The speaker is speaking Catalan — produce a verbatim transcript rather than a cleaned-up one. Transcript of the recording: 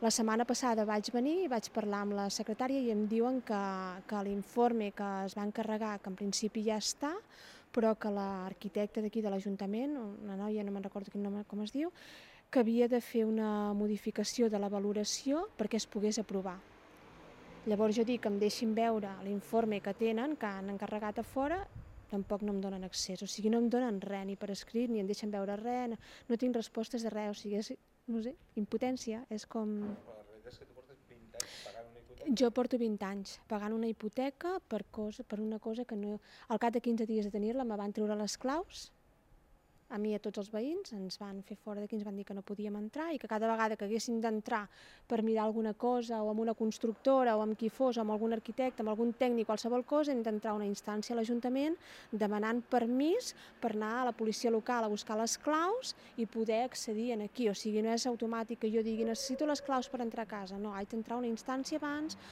La setmana passada vaig venir i vaig parlar amb la secretària i em diuen que, que l'informe que es va encarregar, que en principi ja està, però que l'arquitecte d'aquí de l'Ajuntament, una noia, no me'n recordo quin nom com es diu, que havia de fer una modificació de la valoració perquè es pogués aprovar. Llavors jo dic que em deixin veure l'informe que tenen, que han encarregat a fora, tampoc no em donen accés, o sigui, no em donen res, ni per escrit, ni em deixen veure res, no, no tinc respostes de res, o sigui, és, no sé, impotència, és com... La realitat és que tu portes vint anys pagant una hipoteca. Jo porto vint anys pagant una hipoteca per, cosa, per una cosa que no... Al cap de quinze dies de tenir-la me van treure les claus, a mi i a tots els veïns, ens van fer fora d'aquí, ens van dir que no podíem entrar i que cada vegada que haguéssim d'entrar per mirar alguna cosa o amb una constructora o amb qui fos, o amb algun arquitecte, amb algun tècnic, qualsevol cosa, hem d'entrar a una instància a l'Ajuntament demanant permís per anar a la policia local a buscar les claus i poder accedir aquí. O sigui, no és automàtic que jo digui necessito les claus per entrar a casa, no, haig d'entrar a una instància abans,